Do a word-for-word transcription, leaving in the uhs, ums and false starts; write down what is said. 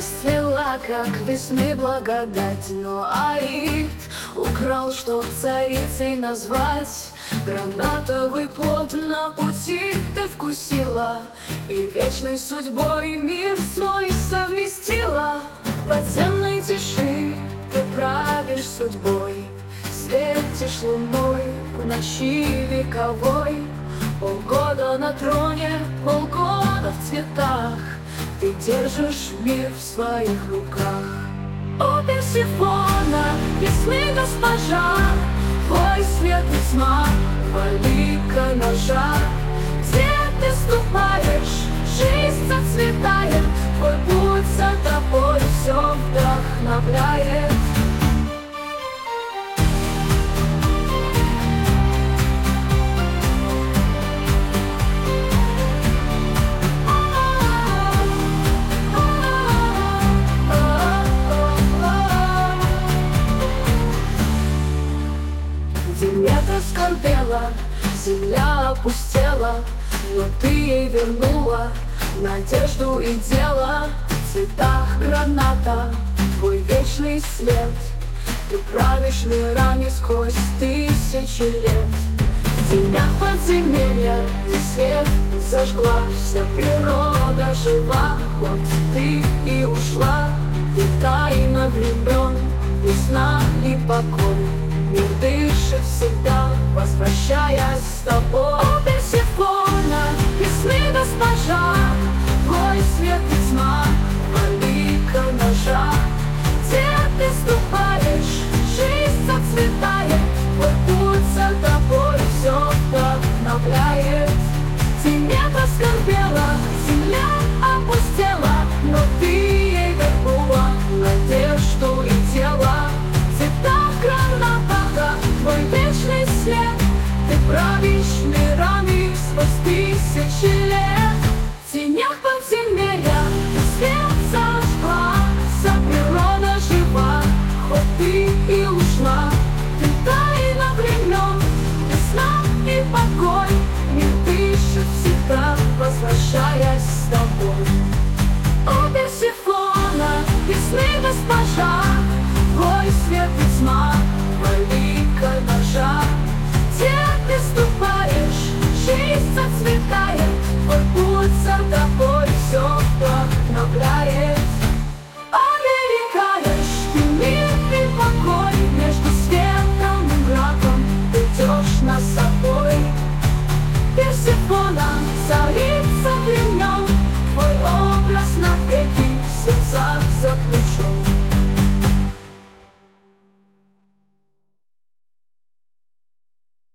слила, как весны благодать. Но Аид украл, чтоб царицей назвать. Гранатовый плод на пути ты вкусила, и вечной судьбой мир свой совместила. В подземной тиши ты правишь судьбой, светишь луной в ночи вековой. Полгода на троне, полгода в цветах, ты держишь мир в своих руках. О, Персифона, весны госпожа, твой свет и тьма, владыка ножа. Где ты ступаешь, жизнь зацветает, твой путь за тобой все вдохновляет. Земля скорбела, земля опустела, но ты ей вернула надежду и дело. В цветах граната твой вечный след, ты правишь мирами сквозь тысячи лет. В тенях подземелья ты свет зажгла, вся природа жива. Вот ты и ушла, ты тайна времен, весна и покой. Мир дышит всегда, возвращаясь с тобой. О, Персифона, весны госпожа, твой свет и тьма, владыка ножа. Где ты ступаешь, жизнь зацветает, твой путь за тобой все вдохновляет. Тенет оскорбела, земля опустела, но ты ей вернула надежду и тело. Твой вечный свет, ты правишь мирами сквозь тысячи лет. В тенях подземелья ты свет зажгла, вся природа жива. Хоть ты и ушла, ты тайна времен, весна и покой. Мир дышит всегда, возвращаясь с тобой. О, Персифона, весны госпожа, твой свет и тьма,